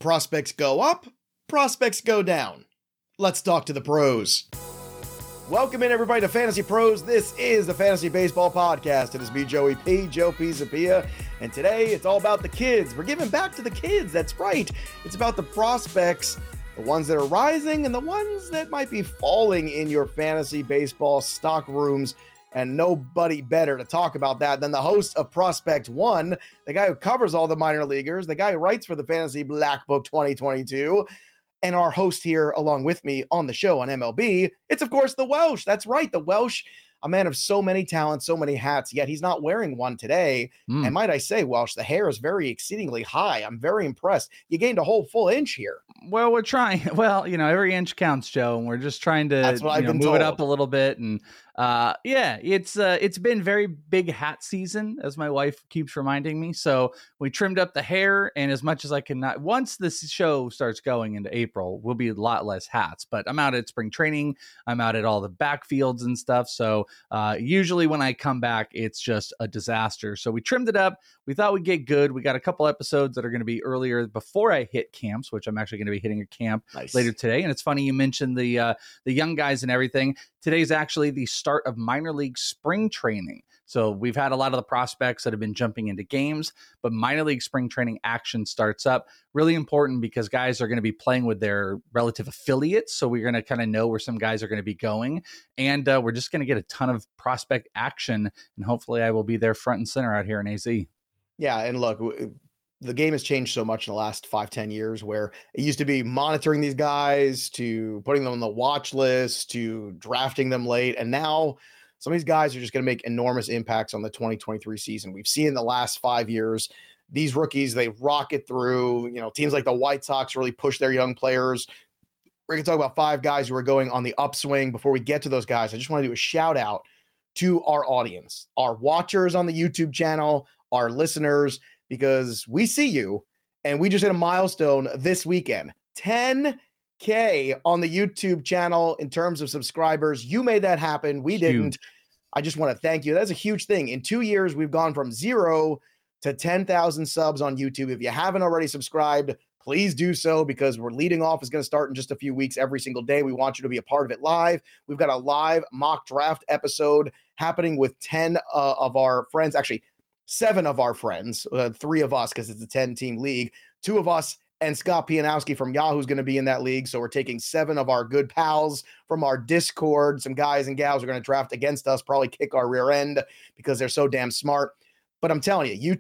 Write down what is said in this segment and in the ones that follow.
Prospects go up, prospects go down. Let's talk to the pros. Welcome in, everybody, to Fantasy Pros. This is the Fantasy Baseball Podcast. It is me, Joey P, Joe P. Zapia, and today it's all about the kids. We're giving back to the kids. That's right. It's about the prospects, the ones that are rising and the ones that might be falling in your fantasy baseball stock rooms. And nobody better to talk about that than the host of Prospect One, the guy who covers all the minor leaguers, the guy who writes for the Fantasy Black Book 2022, and our host here along with me on the show on MLB. It's, of course, the Welsh. That's right, the Welsh, a man of so many talents, so many hats, yet he's not wearing one today. And might I say, Welsh, the hair is very exceedingly high. I'm very impressed. You gained a whole full inch here. Well, we're trying. Well, every inch counts, Joe, and we're just trying to move it up a little bit. And it's been very big hat season, as my wife keeps reminding me. So we trimmed up the hair, and as much as I can, once this show starts going into April, we'll be a lot less hats. But I'm out at spring training. I'm out at all the backfields and stuff. So usually when I come back, it's just a disaster. So we trimmed it up. We thought we'd get good. We got a couple episodes that are going to be earlier before I hit camps, which I'm actually going to be hitting a camp later today. And it's funny you mentioned the young guys and everything. Today's actually the start of minor league spring training. So we've had a lot of the prospects that have been jumping into games, but minor league spring training action starts up. Really important because guys are going to be playing with their relative affiliates. So we're going to kind of know where some guys are going to be going. And we're just going to get a ton of prospect action. And hopefully I will be there front and center out here in AZ. Yeah, and look, the game has changed so much in the last 5-10 years, where it used to be monitoring these guys to putting them on the watch list to drafting them late. And now some of these guys are just going to make enormous impacts on the 2023 season. We've seen in the last 5 years, these rookies, they rocket through. Teams like the White Sox really push their young players. We're going to talk about 5 guys who are going on the upswing. Before we get to those guys, I just want to do a shout out to our audience, our watchers on the YouTube channel, our listeners, because we see you, and we just hit a milestone this weekend, 10K on the YouTube channel in terms of subscribers. You made that happen. We didn't. I just want to thank you. That's a huge thing. In 2 years, we've gone from 0 to 10,000 subs on YouTube. If you haven't already subscribed, please do so, because we're leading off is going to start in just a few weeks every single day. We want you to be a part of it live. We've got a live mock draft episode happening with 10 of our friends, actually 7 of our friends, 3 of us, because it's a 10-team league, 2 of us and Scott Pianowski from Yahoo is going to be in that league. So we're taking 7 of our good pals from our Discord. Some guys and gals are going to draft against us, probably kick our rear end because they're so damn smart. But I'm telling you,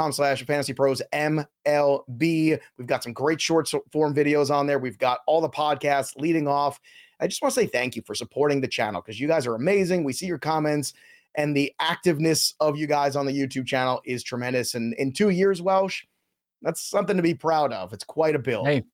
youtube.com/fantasypros MLB. We've got some great short form videos on there. We've got all the podcasts leading off. I just want to say thank you for supporting the channel, because you guys are amazing. We see your comments, and the activeness of you guys on the YouTube channel is tremendous. And in 2 years, Welsh, that's something to be proud of. It's quite a build. Hey,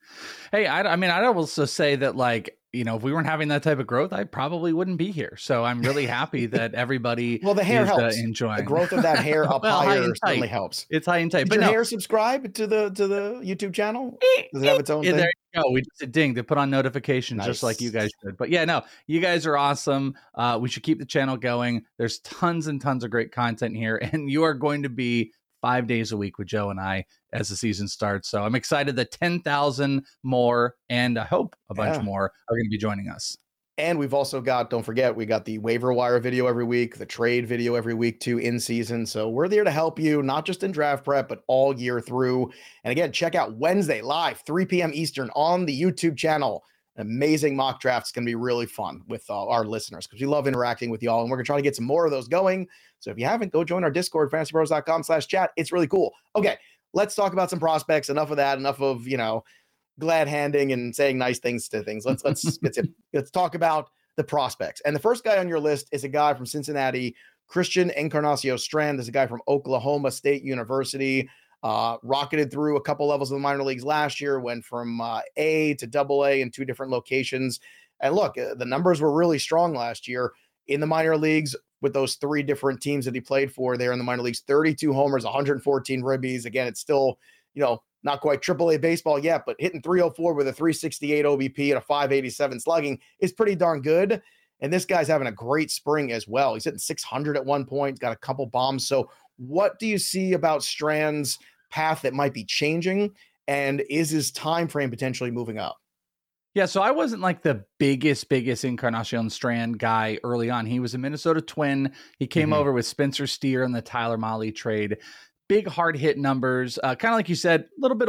I'd also say that, if we weren't having that type of growth, I probably wouldn't be here. So I'm really happy that everybody well, the hair is helps. Enjoying the growth of that hair up higher certainly helps. It's high and tight. Did your hair subscribe to the YouTube channel? Does it have its own thing? There you go. We just did ding to put on notifications, just like you guys should. But yeah, no, you guys are awesome. We should keep the channel going. There's tons and tons of great content here, and you are going to be 5 days a week with Joe and I as the season starts. So I'm excited that 10,000 more, and I hope a bunch more, are going to be joining us. And we've also got, don't forget, we got the waiver wire video every week, the trade video every week too, in season. So we're there to help you, not just in draft prep, but all year through. And again, check out Wednesday live, 3 p.m. Eastern on the YouTube channel. Amazing mock drafts. Going to be really fun with our listeners, because we love interacting with y'all, and we're going to try to get some more of those going. So if you haven't, go join our Discord, fantasypros.com/chat. It's really cool. Okay, let's talk about some prospects. Enough of that. Enough of, glad handing and saying nice things to things. Let's talk about the prospects. And the first guy on your list is a guy from Cincinnati, Christian Encarnacion Strand. There's a guy from Oklahoma State University. Rocketed through a couple levels of the minor leagues last year, went from A to AA in 2 different locations. And look, the numbers were really strong last year in the minor leagues with those 3 different teams that he played for there in the minor leagues. 32 homers, 114 ribbies. Again, it's still, not quite AAA baseball yet, but hitting 304 with a 368 OBP and a 587 slugging is pretty darn good. And this guy's having a great spring as well. He's hitting 600 at one point. He's got a couple bombs. So what do you see about Strand's path that might be changing? And is his time frame potentially moving up? Yeah, so I wasn't like the biggest Encarnacion Strand guy early on. He was a Minnesota Twin. He came over with Spencer Steer in the Tyler Mahle trade. Big hard hit numbers, kind of like you said, a little bit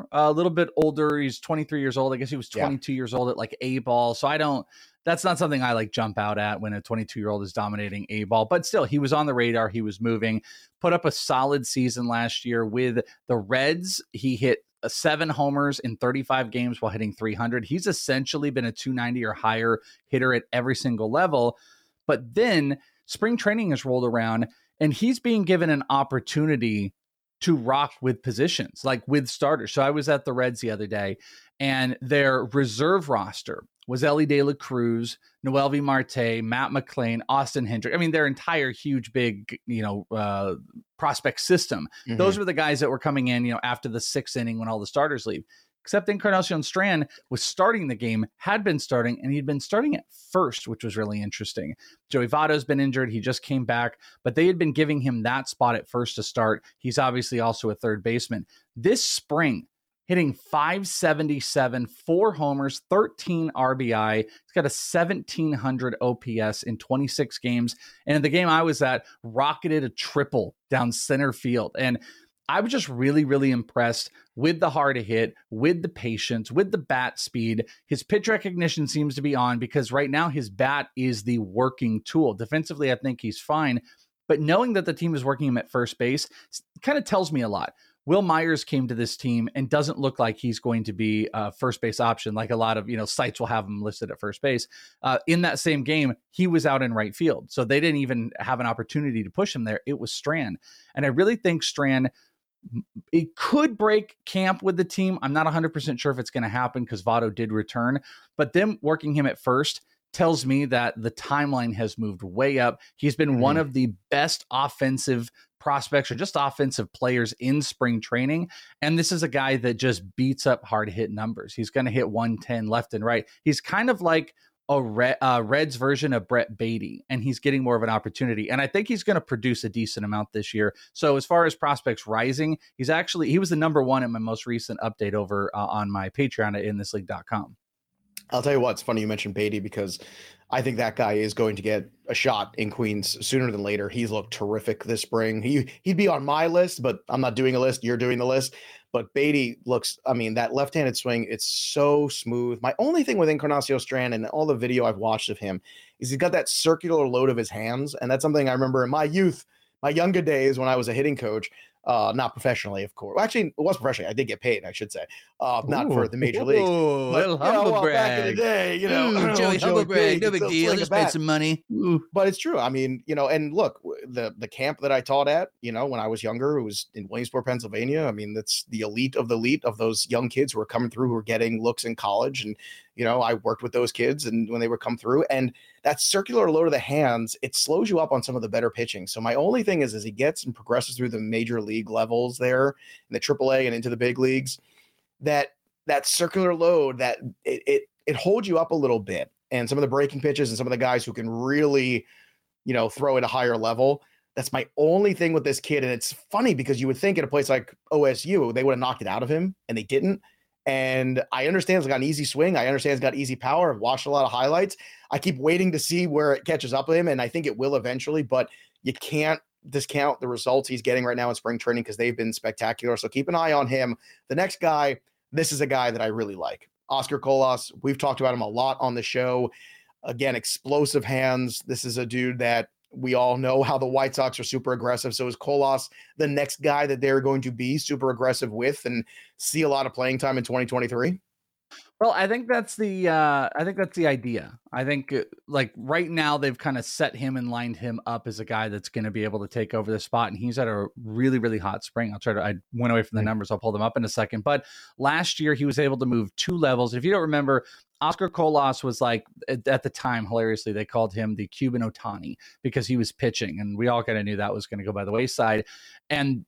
older. He's 23 years old. I guess he was 22 years old at like A ball. So that's not something I like jump out at when a 22-year-old is dominating A ball, but still he was on the radar. He was moving, put up a solid season last year with the Reds. He hit 7 homers in 35 games while hitting 300. He's essentially been a 290 or higher hitter at every single level. But then spring training has rolled around and he's being given an opportunity to rock with positions, like with starters. So I was at the Reds the other day and their reserve roster was Elly De La Cruz, Noelvi Marte, Matt McLain, Austin Hendrick. I mean, their entire huge, big, prospect system. Those were the guys that were coming in, after the 6th inning when all the starters leave. Except Encarnacion Strand was starting the game, had been starting, and he'd been starting at first, which was really interesting. Joey Votto's been injured. He just came back, but they had been giving him that spot at first to start. He's obviously also a third baseman. This spring, hitting .577, 4 homers, 13 RBI. He's got a 1,700 OPS in 26 games. And in the game I was at, rocketed a triple down center field. And I was just really, really impressed with the hard hit, with the patience, with the bat speed. His pitch recognition seems to be on because right now his bat is the working tool. Defensively, I think he's fine. But knowing that the team is working him at first base kind of tells me a lot. Will Myers came to this team and doesn't look like he's going to be a first base option. Like a lot of, sites will have him listed at first base. In that same game, he was out in right field. So they didn't even have an opportunity to push him there. It was Strand. And I really think Strand, it could break camp with the team. I'm not 100% sure if it's going to happen because Votto did return, but them working him at first tells me that the timeline has moved way up. He's been one of the best offensive prospects or just offensive players in spring training. And this is a guy that just beats up hard hit numbers. He's going to hit 110 left and right. He's kind of like a Reds version of Brett Beatty, and he's getting more of an opportunity. And I think he's going to produce a decent amount this year. So as far as prospects rising, he was the number 1 in my most recent update over on my Patreon at inthisleague.com. I'll tell you what, it's funny you mentioned Beatty because I think that guy is going to get a shot in Queens sooner than later. He's looked terrific this spring. He'd be on my list, but I'm not doing a list. You're doing the list. But Beatty looks, that left-handed swing, it's so smooth. My only thing with Encarnacion Strand and all the video I've watched of him is he's got that circular load of his hands. And that's something I remember in my youth, my younger days when I was a hitting coach. Not professionally, of course. Well, actually, it was professionally. I did get paid, I should say. Not for the major leagues. But, humble brag. Back in the day, Joey humble brag. No big deal. Just made some money. But it's true. And look, the camp that I taught at, when I was younger, it was in Williamsport, Pennsylvania. That's the elite of those young kids who are coming through, who are getting looks in college. And, I worked with those kids and when they would come through, and that circular load of the hands, it slows you up on some of the better pitching. So my only thing is, as he gets and progresses through the major league levels there in the AAA and into the big leagues, that circular load, that it holds you up a little bit. And some of the breaking pitches and some of the guys who can really, throw at a higher level. That's my only thing with this kid. And it's funny because you would think at a place like OSU, they would have knocked it out of him, and they didn't. And I understand he's got an easy swing. I understand he's got easy power. I've watched a lot of highlights. I keep waiting to see where it catches up with him, and I think it will eventually, but you can't discount the results he's getting right now in spring training because they've been spectacular. So keep an eye on him. The next guy, this is a guy that I really like. Oscar Colas. We've talked about him a lot on the show. Again, explosive hands. This is a dude that we all know how the White Sox are super aggressive. So is Colas the next guy that they're going to be super aggressive with and see a lot of playing time in 2023? Well, I think that's the idea. I think like right now they've kind of set him and lined him up as a guy that's going to be able to take over the spot. And he's at a really, really hot spring. I went away from the numbers. I'll pull them up in a second. But last year he was able to move 2 levels. If you don't remember, Oscar Colas was like, at the time, hilariously, they called him the Cuban Ohtani because he was pitching. And we all kind of knew that was going to go by the wayside. And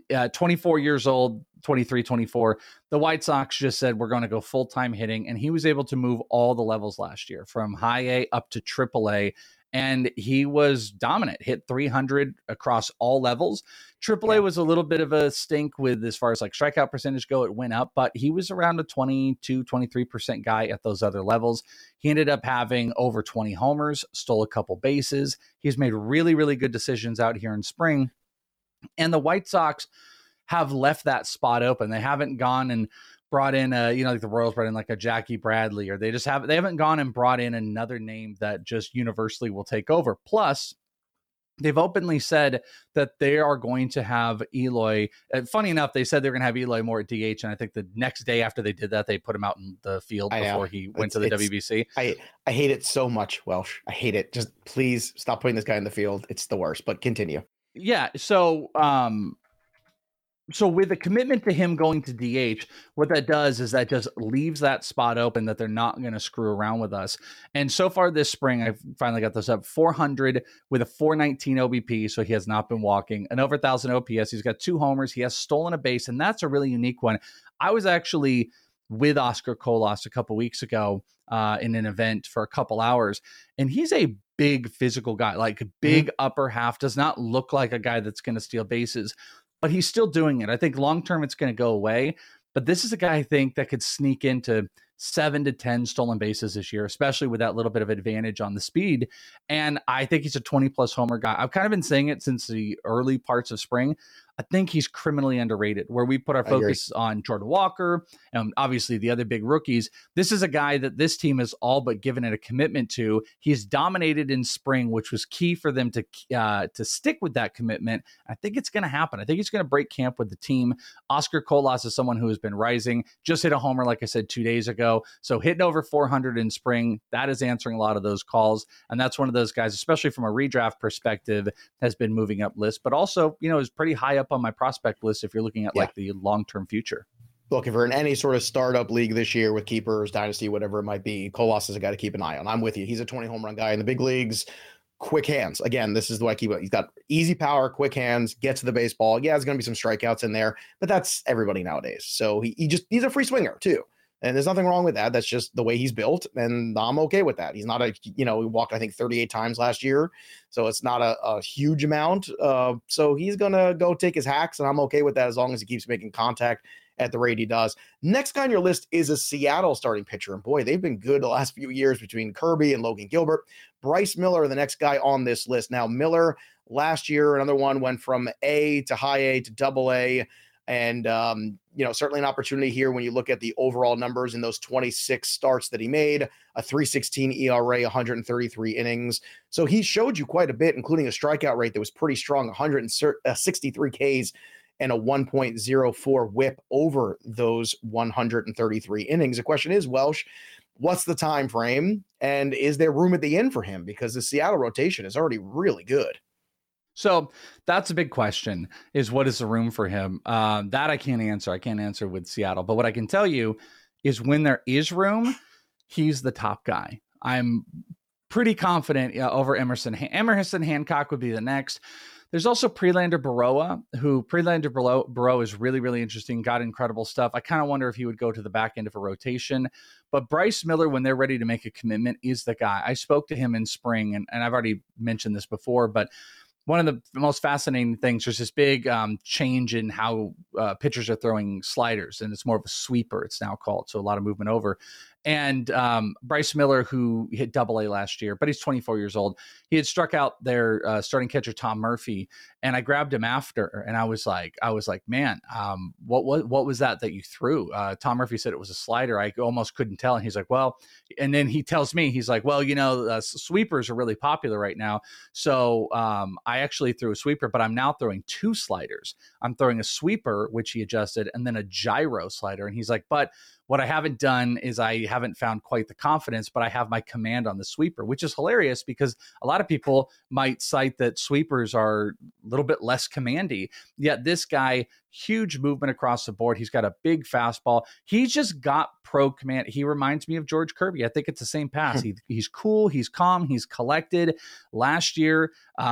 24 years old, 23, 24, the White Sox just said, we're going to go full-time hitting. And he was able to move all the levels last year from high A up to triple A. and he was dominant, hit 300 across all levels. AAA was a little bit of a stink with as far as like strikeout percentage go. It went up, but he was around a 22-23% guy at those other levels. He ended up having over 20 homers, stole a couple bases. He's made really, really good decisions out here in spring. And the White Sox have left that spot open. They haven't gone and brought in like the Royals brought in like a Jackie Bradley, or they haven't gone and brought in another name that just universally will take over. Plus, they've openly said that they are going to have Eloy. Funny enough, they said they're going to have Eloy more at DH, and I think the next day after they did that, they put him out in the field before he went to the WBC. I hate it so much, Welsh. I hate it. Just please stop putting this guy in the field. It's the worst, but continue. Yeah, so with the commitment to him going to DH, what that does is that just leaves that spot open that they're not going to screw around with us. And so far this spring, I finally got this up, 400 with a 419 OBP, so he has not been walking. An over 1,000 OPS. He's got 2 homers. He has stolen a base, and that's a really unique one. I was actually with Oscar Colas a couple weeks ago in an event for a couple hours, and he's a big physical guy, like big upper half, does not look like a guy that's going to steal bases. But he's still doing it. I think long-term it's going to go away. But this is a guy I think that could sneak into 7 to 10 stolen bases this year, especially with that little bit of advantage on the speed. And I think he's a 20-plus homer guy. I've kind of been saying it since the early parts of spring. I think he's criminally underrated, where we put our focus on Jordan Walker and obviously the other big rookies. This is a guy that this team has all but given it a commitment to. He's dominated in spring, which was key for them to stick with that commitment. I think it's going to happen. I think he's going to break camp with the team. Oscar Colas is someone who has been rising, just hit a homer, like I said, 2 days ago. So hitting over 400 in spring, that is answering a lot of those calls. And that's one of those guys, especially from a redraft perspective, has been moving up lists, but also, is pretty high up on my prospect list if you're looking at like the long-term future. Look, if we're in any sort of startup league this year with keepers, dynasty, whatever it might be, Colas is a guy to keep an eye on. I'm with you. He's a 20 home run guy in the big leagues. Quick hands. Again, this is the way I keep it. He's got easy power, quick hands, gets to the baseball. Yeah, there's going to be some strikeouts in there, but that's everybody nowadays. So he's a free swinger too. And there's nothing wrong with that. That's just the way he's built. And I'm okay with that. He's not he walked, I think, 38 times last year. So it's not a huge amount. So he's going to go take his hacks. And I'm okay with that as long as he keeps making contact at the rate he does. Next guy on your list is a Seattle starting pitcher. And boy, they've been good the last few years between Kirby and Logan Gilbert. Bryce Miller, the next guy on this list. Now, Miller, last year, another one went from A to high A to double A. And, certainly an opportunity here when you look at the overall numbers in those 26 starts that he made, a 3.16 ERA, 133 innings. So he showed you quite a bit, including a strikeout rate that was pretty strong, 163 Ks and a 1.04 whip over those 133 innings. The question is, Welsh, what's the time frame? And is there room at the end for him? Because the Seattle rotation is already really good. So that's a big question, is what is the room for him? That I can't answer. I can't answer with Seattle. But what I can tell you is when there is room, he's the top guy. I'm pretty confident over Emerson. Emerson Hancock would be the next. There's also Prelander Berroa, Berroa is really, really interesting, got incredible stuff. I kind of wonder if he would go to the back end of a rotation. But Bryce Miller, when they're ready to make a commitment, is the guy. I spoke to him in spring, and I've already mentioned this before, but one of the most fascinating things, there's this big change in how pitchers are throwing sliders, and it's more of a sweeper, it's now called, so a lot of movement over. And Bryce Miller, who hit double A last year, but he's 24 years old, he had struck out their starting catcher, Tom Murphy, and I grabbed him after, and I was like, man, what was that you threw? Tom Murphy said it was a slider. I almost couldn't tell. And he's like, well, and then he tells me, he's like, well, sweepers are really popular right now. So I actually threw a sweeper, but I'm now throwing 2 sliders. I'm throwing a sweeper, which he adjusted, and then a gyro slider. And he's like, but what I haven't done is I haven't found quite the confidence, but I have my command on the sweeper, which is hilarious because a lot of people might cite that sweepers are a little bit less commandy. Yet this guy, huge movement across the board. He's got a big fastball. He's just got pro command. He reminds me of George Kirby. I think it's the same pass. He's cool. He's calm. He's collected. Last year,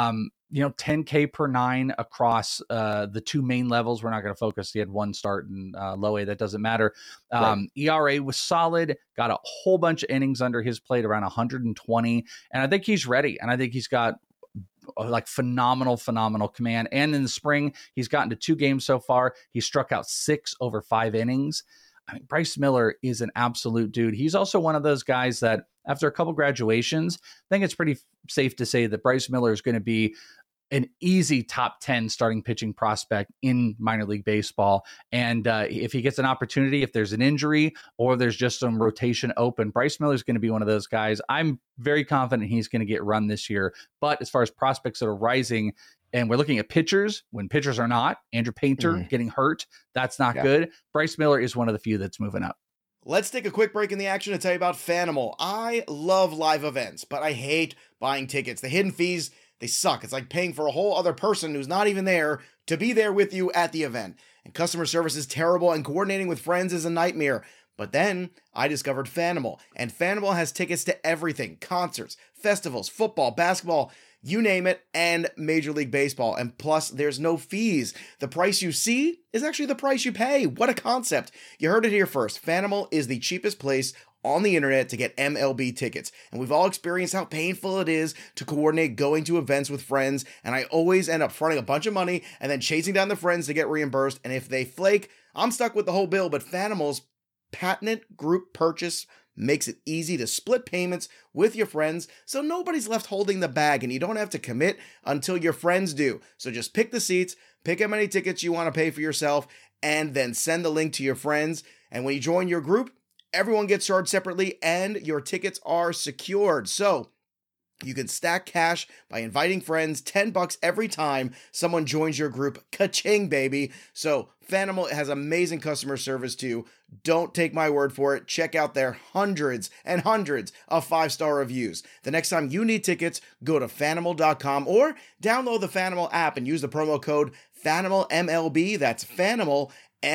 10K per 9 across the two main levels. We're not going to focus. He had one start in low A. That doesn't matter. Right. ERA was solid. Got a whole bunch of innings under his plate, around 120. And I think he's ready. And I think he's got like phenomenal command. And in the spring, he's gotten to 2 games so far. He struck out 6 over 5 innings. I mean, Bryce Miller is an absolute dude. He's also one of those guys that after a couple graduations, I think it's pretty safe to say that Bryce Miller is going to be an easy top 10 starting pitching prospect in minor league baseball. And if he gets an opportunity, if there's an injury or there's just some rotation open, Bryce Miller is going to be one of those guys. I'm very confident he's going to get run this year. But as far as prospects that are rising, and we're looking at pitchers, when pitchers are not, Andrew Painter getting hurt, that's not good. Bryce Miller is one of the few that's moving up. Let's take a quick break in the action to tell you about Fanimal. I love live events, but I hate buying tickets. The hidden fees, they suck. It's like paying for a whole other person who's not even there to be there with you at the event. And customer service is terrible, and coordinating with friends is a nightmare. But then I discovered Fanimal, and Fanimal has tickets to everything: concerts, festivals, football, basketball, you name it, and Major League Baseball. And plus, there's no fees. The price you see is actually the price you pay. What a concept. You heard it here first. Fanimal is the cheapest place on the internet to get MLB tickets. And we've all experienced how painful it is to coordinate going to events with friends. And I always end up fronting a bunch of money and then chasing down the friends to get reimbursed. And if they flake, I'm stuck with the whole bill. But Fanimal's patented group purchase makes it easy to split payments with your friends, so nobody's left holding the bag, and you don't have to commit until your friends do. So just pick the seats, pick how many tickets you want to pay for yourself, and then send the link to your friends. And when you join your group, everyone gets charged separately, and your tickets are secured. So you can stack cash by inviting friends, $10 every time someone joins your group. Ka-ching, baby. So Fanimal has amazing customer service too. Don't take my word for it. Check out their hundreds and hundreds of 5-star reviews. The next time you need tickets, go to Fanimal.com or download the Fanimal app and use the promo code FanimalMLB. That's Fanimal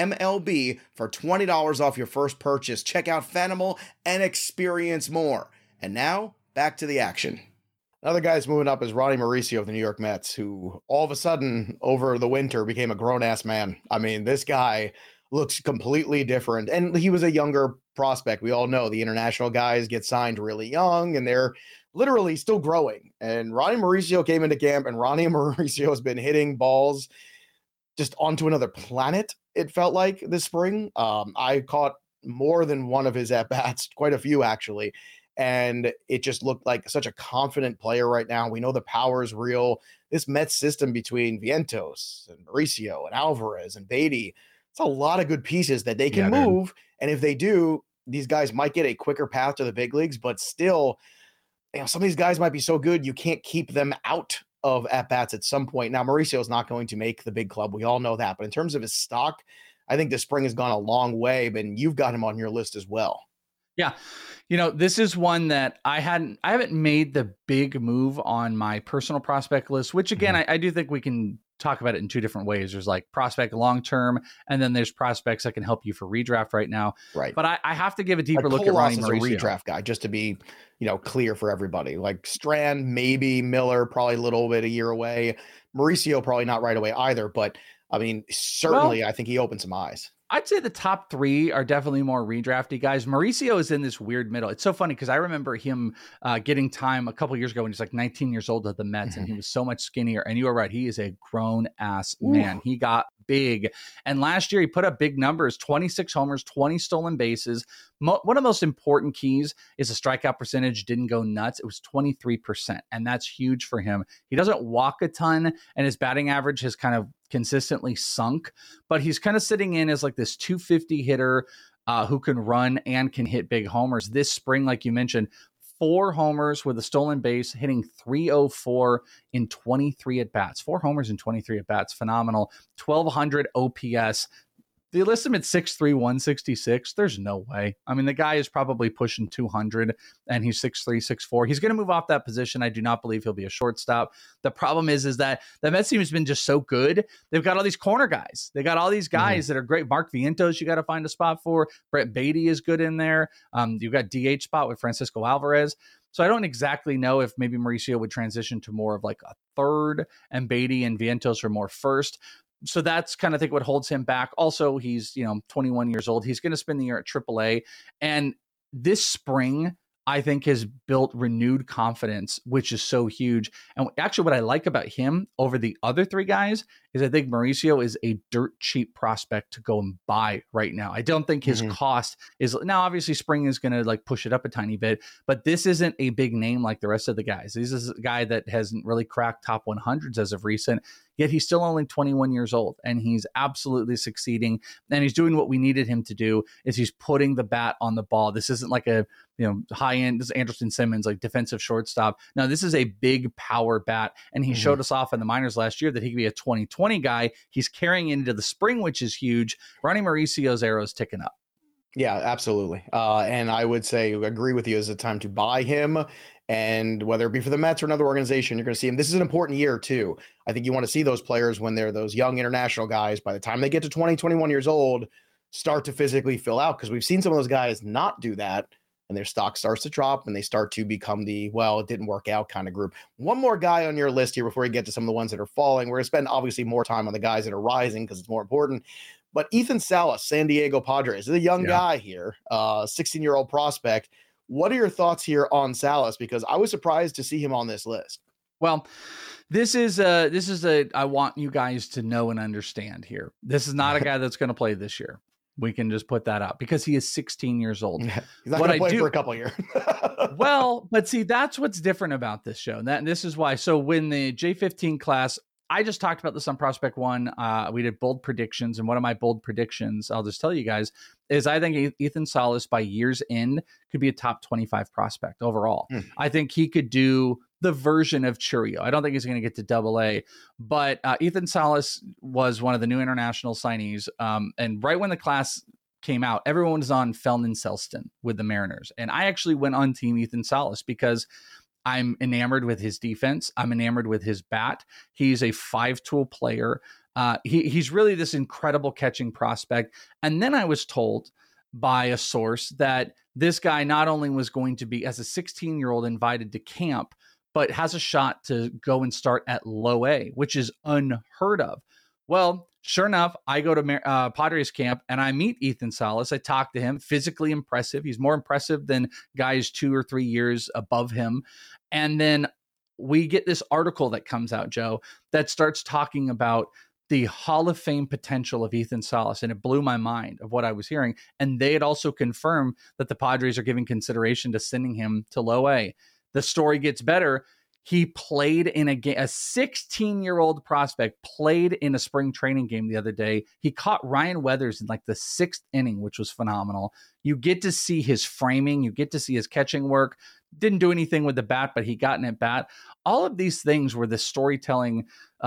MLB for $20 off your first purchase. Check out Fanimal and experience more. And now, back to the action. Another guy that's moving up is Ronnie Mauricio of the New York Mets, who all of a sudden over the winter became a grown-ass man. I mean, this guy looks completely different. And he was a younger prospect. We all know the international guys get signed really young, and they're literally still growing. And Ronnie Mauricio came into camp, and Ronnie Mauricio has been hitting balls just onto another planet, it felt like, this spring. I caught more than one of his at-bats, quite a few actually. And it just looked like such a confident player right now. We know the power is real. This Mets system between Vientos and Mauricio and Alvarez and Beatty, it's a lot of good pieces that they can move. And if they do, these guys might get a quicker path to the big leagues, but still, some of these guys might be so good, you can't keep them out of at-bats at some point. Now, Mauricio is not going to make the big club. We all know that. But in terms of his stock, I think this spring has gone a long way, and you've got him on your list as well. Yeah. This is one that I haven't made the big move on my personal prospect list, which again, I do think we can talk about it in two different ways. There's like prospect long-term, and then there's prospects that can help you for redraft right now. Right. But I have to give a deeper look at Ronnie Mauricio. A redraft guy, just to be, clear for everybody. Like Strand, maybe Miller, probably a little bit a year away. Mauricio, probably not right away either. But I mean, certainly I think he opened some eyes. I'd say the top 3 are definitely more redrafty guys. Mauricio is in this weird middle. It's so funny because I remember him getting time a couple years ago when he's like 19 years old at the Mets, and he was so much skinnier. And you were right. He is a grown-ass man. He got big. And last year he put up big numbers, 26 homers, 20 stolen bases. One of the most important keys is the strikeout percentage didn't go nuts. It was 23%, and that's huge for him. He doesn't walk a ton, and his batting average has kind of consistently sunk, but he's kind of sitting in as like this 250 hitter who can run and can hit big homers. This spring, like you mentioned, 4 homers with a stolen base, hitting .304 in 23 at-bats. 4 homers in 23 at-bats. Phenomenal. 1,200 OPS. They list him at 6'3", 166. There's no way. I mean, the guy is probably pushing 200 and he's 6'3", 6'4". He's going to move off that position. I do not believe he'll be a shortstop. The problem is that the Mets team has been just so good. They've got all these corner guys. They got all these guys that are great. Mark Vientos, you got to find a spot for. Brett Beatty is good in there. You've got DH spot with Francisco Alvarez. So I don't exactly know if maybe Mauricio would transition to more of like a third and Beatty and Vientos are more first. So that's kind of, I think, what holds him back. Also, he's, 21 years old. He's going to spend the year at AAA. And this spring, I think, has built renewed confidence, which is so huge. And actually, what I like about him over the other three guys is I think Mauricio is a dirt cheap prospect to go and buy right now. I don't think his cost is, now obviously spring is going to like push it up a tiny bit, but this isn't a big name like the rest of the guys. This is a guy that hasn't really cracked top 100s as of recent, yet he's still only 21 years old and he's absolutely succeeding. And he's doing what we needed him to do, is he's putting the bat on the ball. This isn't like a, high end, this is Anderson Simmons, like defensive shortstop. Now this is a big power bat. And he showed us off in the minors last year that he could be a 2020 guy. He's carrying into the spring, which is huge. Ronny Mauricio's arrow's ticking up. Yeah, absolutely. And I would say, agree with you, is it time to buy him? And whether it be for the Mets or another organization, you're going to see him. This is an important year too. I think you want to see those players when they're those young international guys, by the time they get to 20, 21 years old, start to physically fill out, because we've seen some of those guys not do that and their stock starts to drop and they start to become the, well, it didn't work out kind of group. One more guy on your list here before we get to some of the ones that are falling. We're going to spend obviously more time on the guys that are rising because it's more important. But Ethan Salas, San Diego Padres, is a young guy here, 16-year-old prospect. What are your thoughts here on Salas? Because I was surprised to see him on this list. Well, this is I want you guys to know and understand here. This is not a guy that's going to play this year. We can just put that out because he is 16 years old. He's not going to play for a couple of years. Well, but see, that's what's different about this show. And this is why. So when the J15 class, I just talked about this on Prospect One. We did bold predictions. And one of my bold predictions, I'll just tell you guys, is I think Ethan Salas by year's end could be a top 25 prospect overall. I think he could do the version of Chourio. I don't think he's going to get to AA, but Ethan Salas was one of the new international signees. And right when the class came out, everyone was on Felton Celston with the Mariners. And I actually went on team Ethan Salas because I'm enamored with his defense. I'm enamored with his bat. He's a 5-tool player. He's really this incredible catching prospect. And then I was told by a source that this guy not only was going to be, as a 16-year-old, invited to camp, but has a shot to go and start at low A, which is unheard of. Well, sure enough, I go to Padres camp and I meet Ethan Salas. I talk to him, physically impressive. He's more impressive than guys 2 or 3 years above him. And then we get this article that comes out, Joe, that starts talking about the Hall of Fame potential of Ethan Salas. And it blew my mind of what I was hearing. And they had also confirmed that the Padres are giving consideration to sending him to low A. The story gets better. He played in a game, a 16-year-old prospect played in a spring training game the other day. He caught Ryan Weathers in like the 6th inning, which was phenomenal. You get to see his framing. You get to see his catching work. Didn't do anything with the bat, but he got an at bat. All of these things were the storytelling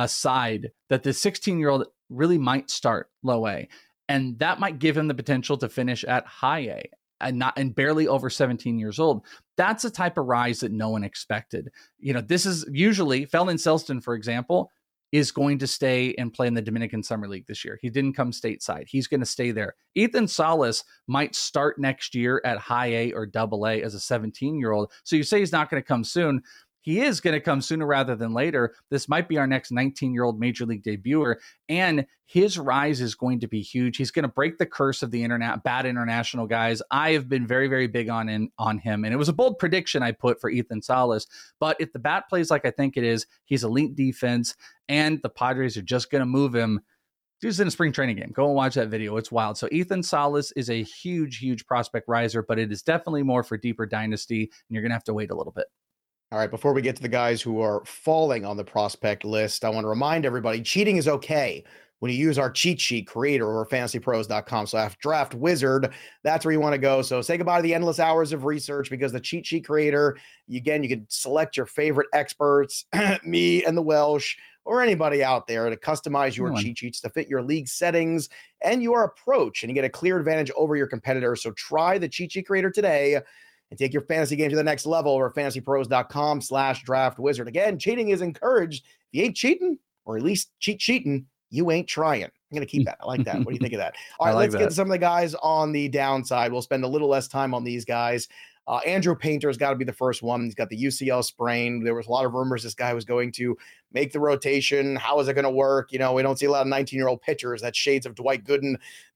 side that the 16-year-old really might start low A. And that might give him the potential to finish at high A. And barely over 17 years old. That's a type of rise that no one expected. This is usually Felton Celston, for example, is going to stay and play in the Dominican Summer League this year. He didn't come stateside. He's going to stay there. Ethan Salas might start next year at high A or AA as a 17-year-old. So you say he's not going to come soon. He is going to come sooner rather than later. This might be our next 19-year-old major league debuter, and his rise is going to be huge. He's going to break the curse of the bad international guys. I have been very, very big on him, and it was a bold prediction I put for Ethan Salas. But if the bat plays like I think it is, he's elite defense, and the Padres are just going to move him. He's in a spring training game. Go and watch that video. It's wild. So Ethan Salas is a huge, huge prospect riser, but it is definitely more for deeper dynasty, and you're going to have to wait a little bit. All right, before we get to the guys who are falling on the prospect list, I want to remind everybody, cheating is okay when you use our cheat sheet creator over fantasypros.com/draft wizard. That's where you want to go. So say goodbye to the endless hours of research, because the cheat sheet creator, again, you can select your favorite experts, me and the Welsh. or anybody out there to customize your cheat sheets to fit your league settings and your approach, and you get a clear advantage over your competitors. So try the Cheat Sheet Creator today and take your fantasy game to the next level over at fantasypros.com/draftwizard. Again, cheating is encouraged. If you ain't cheating, or at least cheating, you ain't trying. I'm going to keep that. I like that. What do you think of that? All right, let's get to some of the guys on the downside. We'll spend a little less time on these guys. Andrew Painter's got to be the first one. He's got the UCL sprain. There was a lot of rumors this guy was going to make the rotation. How is it going to work? You know, we don't see a lot of 19-year-old pitchers. That's shades of Dwight Gooden,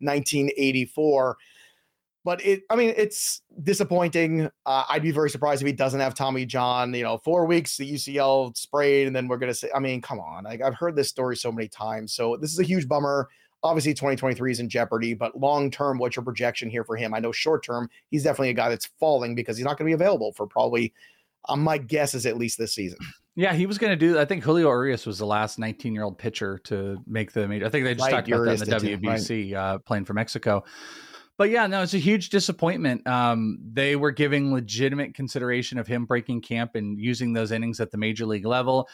1984. But it's disappointing. I'd be very surprised if he doesn't have Tommy John. 4 weeks, the UCL sprayed, and then we're going to say, come on. I've heard this story so many times. So this is a huge bummer. Obviously, 2023 is in jeopardy, but long-term, what's your projection here for him? I know short-term, he's definitely a guy that's falling because he's not going to be available for probably, my guess is at least this season. Yeah, he was going to do, I think Julio Urias was the last 19-year-old pitcher to make the major. I think they just talked about that in the WBC, playing for Mexico. But yeah, no, it's a huge disappointment. They were giving legitimate consideration of him breaking camp and using those innings at the major league level.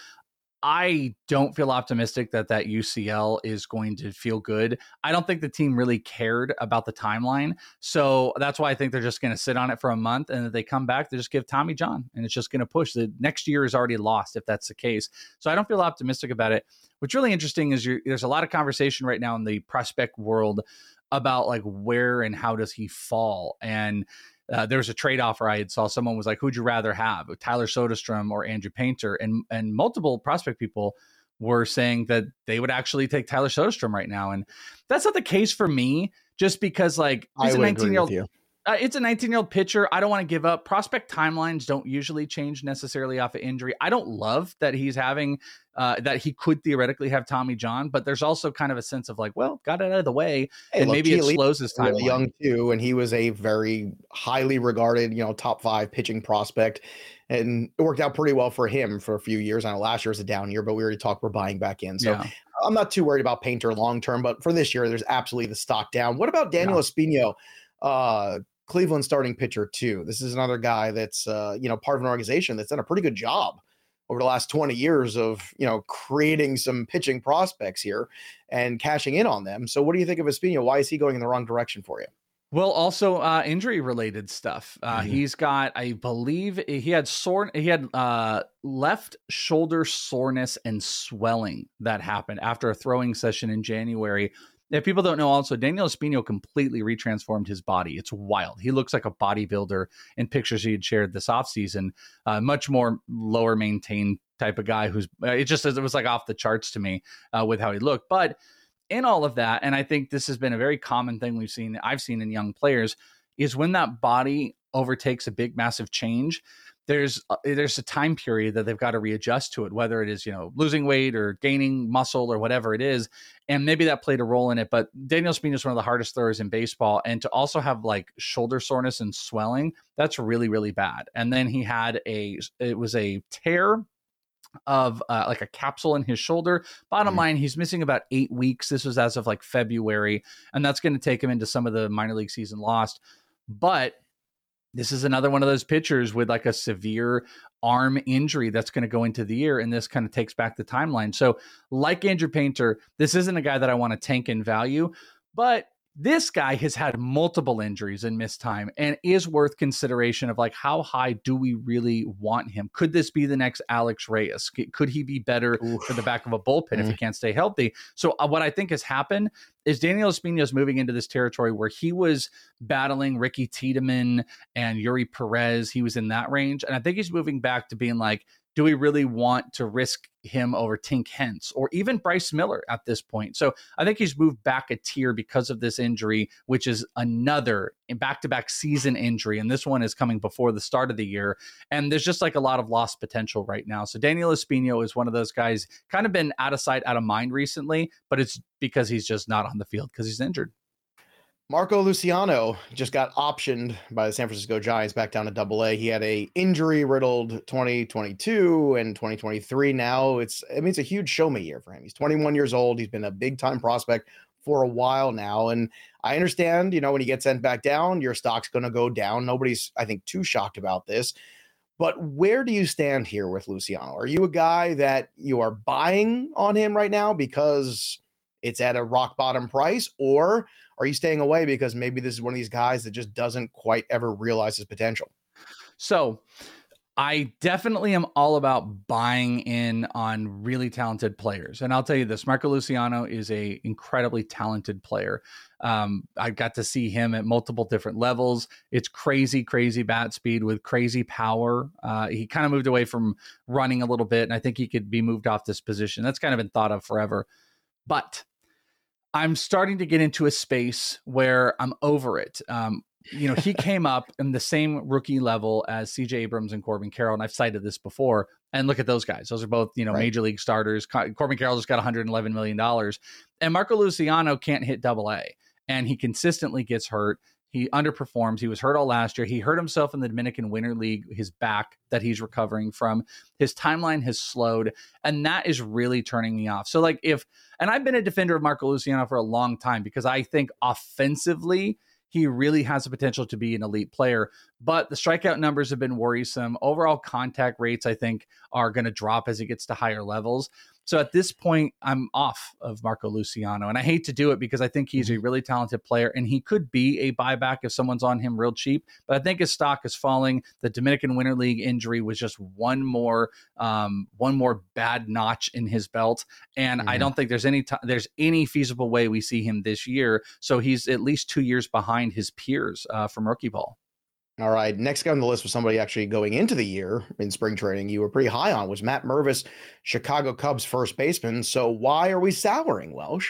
I don't feel optimistic that UCL is going to feel good. I don't think the team really cared about the timeline. So that's why I think they're just going to sit on it for a month. And if they come back, they just give Tommy John, and it's just going to push. The next year is already lost if that's the case. So I don't feel optimistic about it. What's really interesting is there's a lot of conversation right now in the prospect world about like where and how does he fall. And there was a trade offer I had saw. Someone was like, who'd you rather have, Tyler Soderstrom or Andrew Painter? And multiple prospect people were saying that they would actually take Tyler Soderstrom right now. And that's not the case for me, just because like he's a 19-year-old. It's a 19-year-old pitcher. I don't want to give up. Prospect timelines don't usually change necessarily off of injury. I don't love that he's having that he could theoretically have Tommy John, but there's also kind of a sense of like, well, got it out of the way, and maybe it slows his timeline. Really young too, and he was a very highly regarded, top 5 pitching prospect, and it worked out pretty well for him for a few years. I know last year was a down year, but we already talked we're buying back in, so yeah. I'm not too worried about Painter long term. But for this year, there's absolutely the stock down. What about Daniel Espino? Cleveland starting pitcher too. This is another guy that's part of an organization that's done a pretty good job over the last 20 years of creating some pitching prospects here and cashing in on them. So what do you think of Espino? Why is he going in the wrong direction for you? Well, also injury related stuff. He's got, I believe he had left shoulder soreness and swelling that happened after a throwing session in January. If people don't know, also, Daniel Espino completely retransformed his body. It's wild. He looks like a bodybuilder in pictures he had shared this offseason. Much more lower maintained type of guy who's, it was like off the charts to me with how he looked. But in all of that, and I think this has been a very common thing I've seen in young players, is when that body overtakes a big, massive change, there's a time period that they've got to readjust to it, whether it is, losing weight or gaining muscle or whatever it is. And maybe that played a role in it. But Daniel Espino is one of the hardest throwers in baseball. And to also have like shoulder soreness and swelling, that's really, really bad. And then he had it was a tear of like a capsule in his shoulder. Bottom line, he's missing about 8 weeks. This was as of like February. And that's going to take him into some of the minor league season lost. But this is another one of those pitchers with like a severe arm injury that's going to go into the year, and this kind of takes back the timeline. So like Andrew Painter, this isn't a guy that I want to tank in value, but this guy has had multiple injuries and missed time and is worth consideration of like, how high do we really want him? Could this be the next Alex Reyes? Could he be better for the back of a bullpen if he can't stay healthy? So what I think has happened is Daniel Espino is moving into this territory where he was battling Ricky Tiedemann and Yuri Perez. He was in that range. And I think he's moving back to being like, do we really want to risk him over Tink Hence or even Bryce Miller at this point? So I think he's moved back a tier because of this injury, which is another back-to-back season injury. And this one is coming before the start of the year. And there's just like a lot of lost potential right now. So Daniel Espino is one of those guys kind of been out of sight, out of mind recently, but it's because he's just not on the field because he's injured. Marco Luciano just got optioned by the San Francisco Giants back down to Double-A. He had a injury-riddled 2022 and 2023. Now it's a huge show-me year for him. He's 21 years old. He's been a big-time prospect for a while now. And I understand, when you get sent back down, your stock's going to go down. Nobody's, I think, too shocked about this. But where do you stand here with Luciano? Are you a guy that you are buying on him right now because it's at a rock bottom price, or are you staying away because maybe this is one of these guys that just doesn't quite ever realize his potential? So I definitely am all about buying in on really talented players. And I'll tell you this, Marco Luciano is a incredibly talented player. I got to see him at multiple different levels. It's crazy, crazy bat speed with crazy power. He kind of moved away from running a little bit, and I think he could be moved off this position. That's kind of been thought of forever. But I'm starting to get into a space where I'm over it. He came up in the same rookie level as CJ Abrams and Corbin Carroll. And I've cited this before. And look at those guys. Those are both, right, major league starters. Corbin Carroll just got $111 million. And Marco Luciano can't hit AA. And he consistently gets hurt. He underperforms. He was hurt all last year. He hurt himself in the Dominican Winter League, his back that he's recovering from. His timeline has slowed. And that is really turning me off. So and I've been a defender of Marco Luciano for a long time because I think offensively, he really has the potential to be an elite player, but the strikeout numbers have been worrisome. Overall contact rates, I think, are going to drop as he gets to higher levels. So at this point, I'm off of Marco Luciano, and I hate to do it because I think he's a really talented player, and he could be a buyback if someone's on him real cheap. But I think his stock is falling. The Dominican Winter League injury was just one more bad notch in his belt, and I don't think there's any feasible way we see him this year. So he's at least 2 years behind his peers from rookie ball. All right. Next guy on the list was somebody actually going into the year in spring training you were pretty high on, was Matt Mervis, Chicago Cubs first baseman. So why are we souring, Welsh?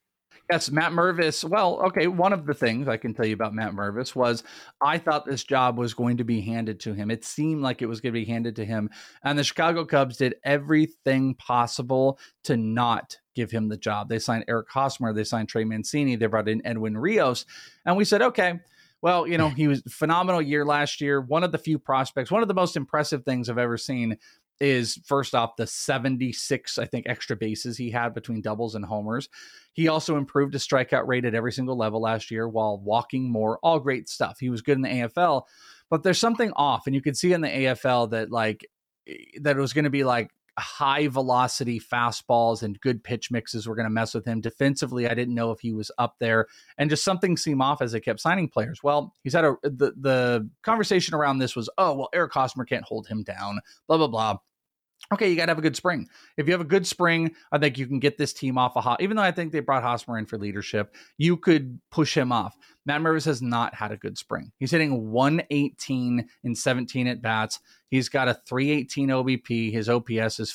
Yes, Matt Mervis. Well, okay, one of the things I can tell you about Matt Mervis was I thought this job was going to be handed to him. It seemed like it was going to be handed to him. And the Chicago Cubs did everything possible to not give him the job. They signed Eric Hosmer. They signed Trey Mancini. They brought in Edwin Rios. And we said, okay, well, he was a phenomenal year last year. One of the few prospects, one of the most impressive things I've ever seen is, first off, the 76, I think, extra bases he had between doubles and homers. He also improved his strikeout rate at every single level last year while walking more. All great stuff. He was good in the AFL, but there's something off. And you could see in the AFL that it was going to be high velocity fastballs and good pitch mixes were going to mess with him. Defensively, I didn't know if he was up there, and just something seemed off as they kept signing players. Well, he's had the conversation around this was, oh, well, Eric Hosmer can't hold him down, blah, blah, blah. Okay, you got to have a good spring. If you have a good spring, I think you can get this team off even though I think they brought Hosmer in for leadership, you could push him off. Matt Mervis has not had a good spring. He's hitting 118 in 17 at bats. He's got a 318 OBP. His OPS is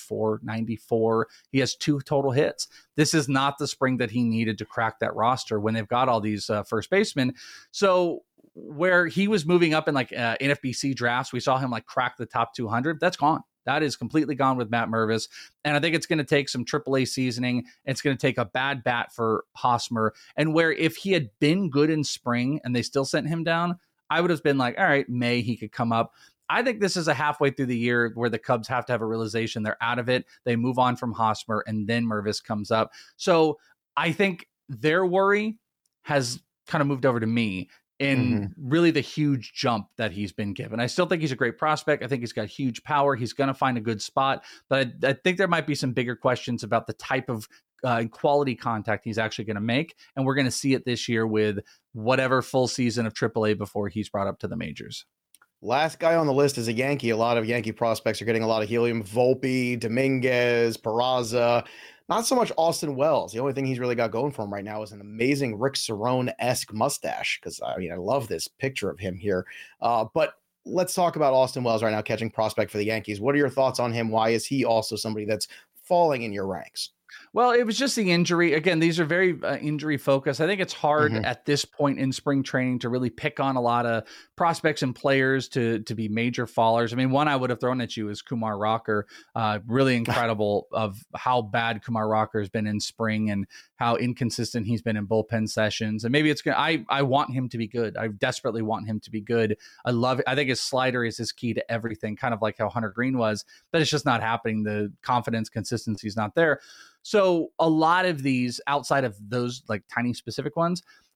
494. He has 2 total hits. This is not the spring that he needed to crack that roster when they've got all these first basemen. So where he was moving up in NFBC drafts, we saw him crack the top 200. That's gone. That is completely gone with Matt Mervis. And I think it's going to take some AAA seasoning. It's going to take a bad bat for Hosmer. And where if he had been good in spring and they still sent him down, I would have been all right, May, he could come up. I think this is a halfway through the year where the Cubs have to have a realization they're out of it. They move on from Hosmer, and then Mervis comes up. So I think their worry has kind of moved over to me in really the huge jump that he's been given. I still think he's a great prospect. I think he's got huge power. He's going to find a good spot, but I think there might be some bigger questions about the type of quality contact he's actually going to make. And we're going to see it this year with whatever full season of AAA before he's brought up to the majors. Last guy on the list is a Yankee. A lot of Yankee prospects are getting a lot of helium. Volpe, Dominguez, Peraza. Not so much Austin Wells. The only thing he's really got going for him right now is an amazing Rick Cerone-esque mustache, because I love this picture of him here. But let's talk about Austin Wells right now, catching prospect for the Yankees. What are your thoughts on him? Why is he also somebody that's falling in your ranks? Well, it was just the injury. Again, these are very injury focused. I think it's hard at this point in spring training to really pick on a lot of prospects and players to be major fallers. I mean, one I would have thrown at you is Kumar Rocker. Really incredible of how bad Kumar Rocker has been in spring and how inconsistent he's been in bullpen sessions. And maybe it's going to, I want him to be good. I desperately want him to be good. I love it. I think his slider is his key to everything, kind of like how Hunter Green was, but it's just not happening. The confidence, consistency is not there. So a lot of these outside of those tiny specific ones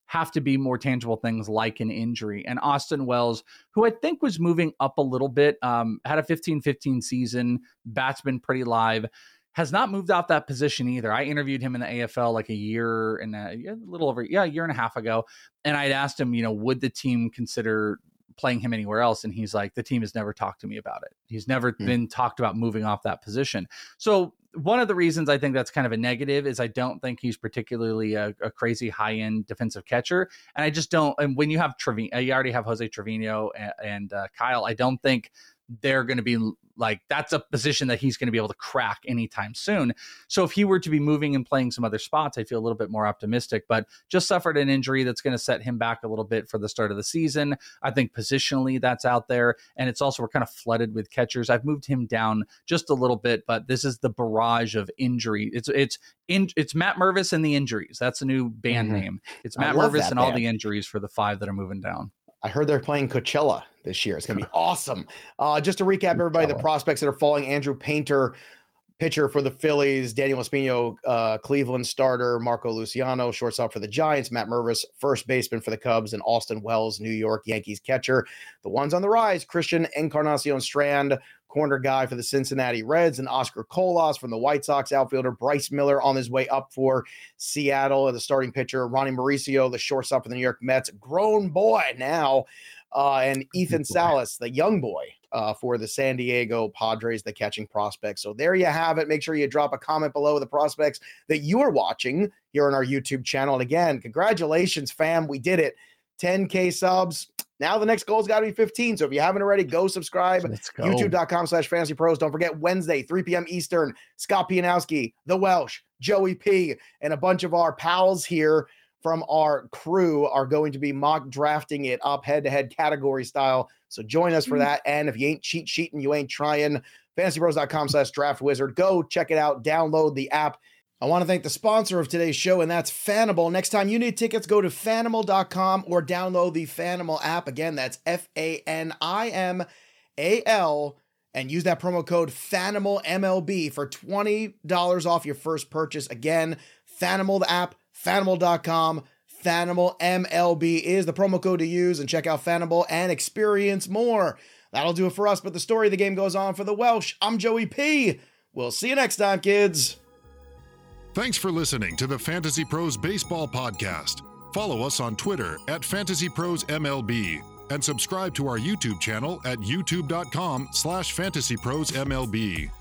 have to be more tangible things like an injury. And Austin Wells, who I think was moving up a little bit, had a 15-15 season, bat's been pretty live, has not moved off that position either. I interviewed him in the AFL like a year and a year and a half ago. And I'd asked him, would the team consider playing him anywhere else? And he's like, the team has never talked to me about it. He's never been talked about moving off that position. So one of the reasons I think that's kind of a negative is I don't think he's particularly a crazy high-end defensive catcher. And I just don't, and when you have Trevino, you already have Jose Trevino and Kyle, I don't think they're going to be like, that's a position that he's going to be able to crack anytime soon. So if he were to be moving and playing some other spots, I feel a little bit more optimistic, but just suffered an injury that's going to set him back a little bit for the start of the season. I think positionally that's out there. And it's also, we're kind of flooded with catchers. I've moved him down just a little bit, but this is the barrage of injury. It's Matt Mervis and the injuries. That's a new band name. It's Matt Mervis and all the injuries for the 5 that are moving down. I heard they're playing Coachella this year. It's going to be awesome. Just to recap, everybody, the prospects that are falling: Andrew Painter, pitcher for the Phillies; Daniel Espino, Cleveland starter; Marco Luciano, shortstop for the Giants; Matt Mervis, first baseman for the Cubs; and Austin Wells, New York Yankees catcher. The ones on the rise: Christian Encarnacion Strand, corner guy for the Cincinnati Reds; and Oscar Colas from the White Sox; outfielder Bryce Miller on his way up for Seattle, and the starting pitcher Ronnie Mauricio, the shortstop for the New York Mets, grown boy now, and Ethan Salas, the young boy for the San Diego Padres, the catching prospect. So there you have it. Make sure you drop a comment below with the prospects that you are watching here on our YouTube channel. And again, congratulations, fam. We did it. 10K subs. Now the next goal's got to be 15. So if you haven't already, go subscribe. YouTube.com/fantasypros. Don't forget, Wednesday, 3 p.m. Eastern, Scott Pianowski, The Welsh, Joey P, and a bunch of our pals here from our crew are going to be mock drafting it up head-to-head category style. So join us for that. And if you ain't cheat sheeting, you ain't trying, fantasypros.com/draftwizard. Go check it out. Download the app. I want to thank the sponsor of today's show, and that's Fanimal. Next time you need tickets, go to Fanimal.com or download the Fanimal app. Again, that's Fanimal, and use that promo code FanimalMLB for $20 off your first purchase. Again, Fanimal, the app, Fanimal.com. Fanimal MLB is the promo code to use, and check out Fanimal and experience more. That'll do it for us, but the story of the game goes on for the Welsh. I'm Joey P. We'll see you next time, kids. Thanks for listening to the Fantasy Pros Baseball Podcast. Follow us on Twitter at FantasyProsMLB and subscribe to our YouTube channel at youtube.com/FantasyProsMLB.